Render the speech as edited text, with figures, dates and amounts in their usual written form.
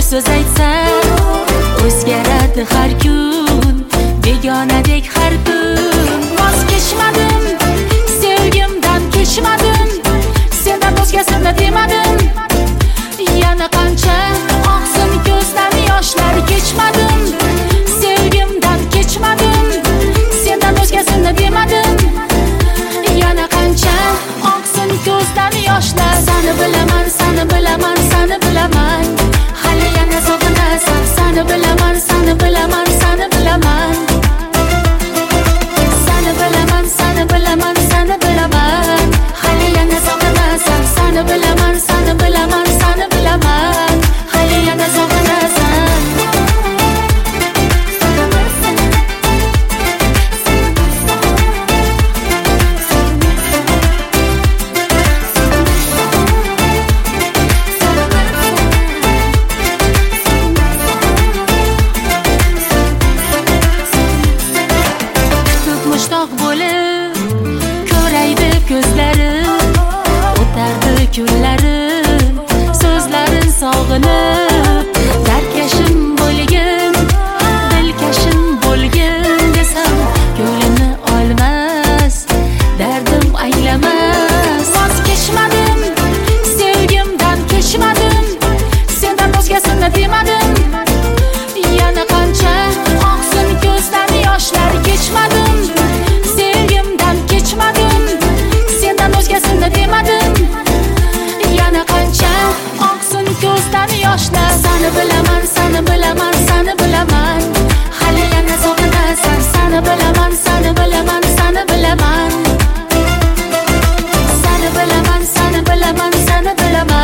so'z aytsam o'zgaradi har kun, begonadek har kun. Voz kechmadim, sevgimdan kechmadim, sendan o'zgasini demadim. Yana qancha oqsin ko'zdan yoshlar, kechmadim, sevgimdan kechmadim, sendan o'zgasini demadim. Yana qancha oqsin ko'zdan yoshlar. Seni bilaman, seni bilaman, seni bilaman, hali yana sog'inasan. Seni bilaman, seni bilaman, seni bilaman, seni bilaman, seni bilaman, seni bilaman, hali yana sog'inasan. Seni bilaman, seni bilaman, seni bilaman, hali yana sog'inasan. Mushtoq bo'lib ko'raydi ko'zlarim, o'tardi kunlarim, so'zlarin sog'inib. Darkashim bo'lgin, dilkashim bo'lgin desam, ko'nglimni olmas, dardim anglamas. Voz kechmadim, sevgimdan kechmadim, sendan o'zgasini demadim. Yana qancha oqsin ko'zdan yoshlar, kechmadim, sevgimdan kechmadim, sendan o'zgasini demadim. Yana qancha oqsin ko'zdan yoshlar. Seni bilaman, seni bilaman, seni bilaman, hali yana sog'inasan. Seni bilaman, seni bilaman, seni bilaman, seni bilaman, seni bilaman, seni bilaman.